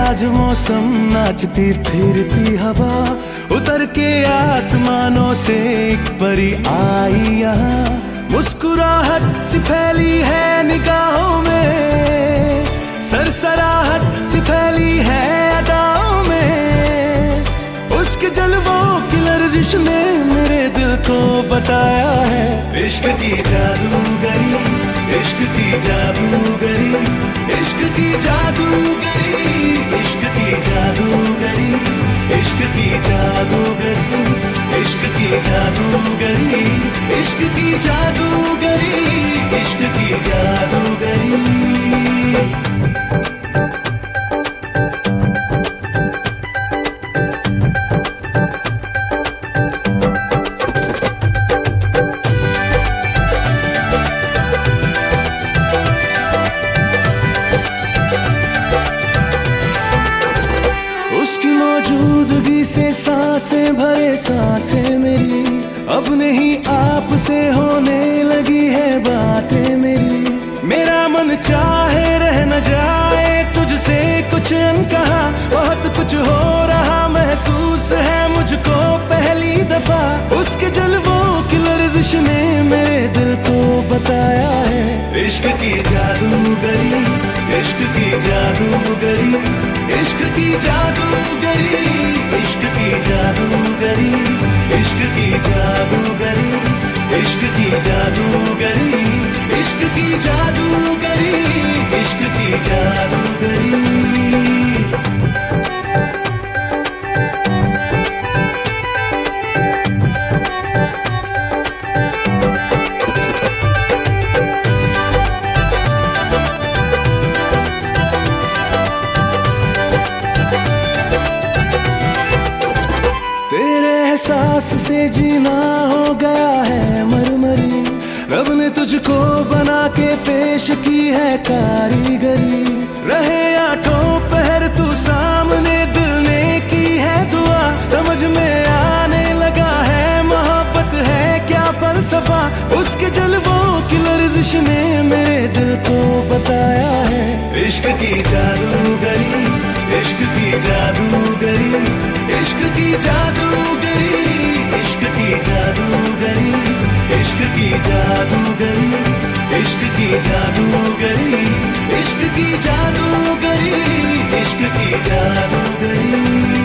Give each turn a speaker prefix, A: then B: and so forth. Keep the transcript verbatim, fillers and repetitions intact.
A: आज मौसम, नाचती फिरती हवा, उतर के आसमानों से एक परी आई यहाँ। मुस्कुराहट सी फैली है निगाहों में, सरसराहट सी फैली है अदाओं में। उसके जलवों की लर्जिश ने मेरे दिल को बताया है, इश्क की जादूगरी, इश्क की जादूगरी, इश्क की जादूगरी, इश्क की जादूगरी, इश्क की जादूगरी, इश्क की जादूगरी, इश्क की जादूगरी, इश्क की जादूगरी। मौजूदगी से सांसें भरे सांसें मेरी, अब नहीं आपसे होने लगी है बातें मेरी। मेरा मन चाहे रह न जाए तुझसे कुछ अनकहा, बहुत कुछ हो रहा महसूस है मुझको पहली दफा। उसके जलवों की लर्जिश ने मेरे दिल को बताया है, इश्क की जादूगरी, इश्क की जादूगरी, इश्क की जादूगरी, इश्क की जादूगरी, इश्क की जादूगरी, इश्क की जादूगरी, इश्क की जादूगरी, इश्क की जादूगरी। एहसास से जीना हो गया है मरमरी, रब ने तुझको बना के पेश की है कारीगरी। रहे आठों पहर तू सामने, दिल ने की है दुआ, समझ में आने लगा है मोहब्बत है क्या फलसफा। उसके जलवों की लर्जिश ने मेरे दिल को बताया है, इश्क की जादूगरी, इश्क की जादूगरी, इश्क की जादूगरी, इश्क की जादूगरी, इश्क की जादूगरी, इश्क की जादूगरी, इश्क की जादूगरी, इश्क की जादूगरी।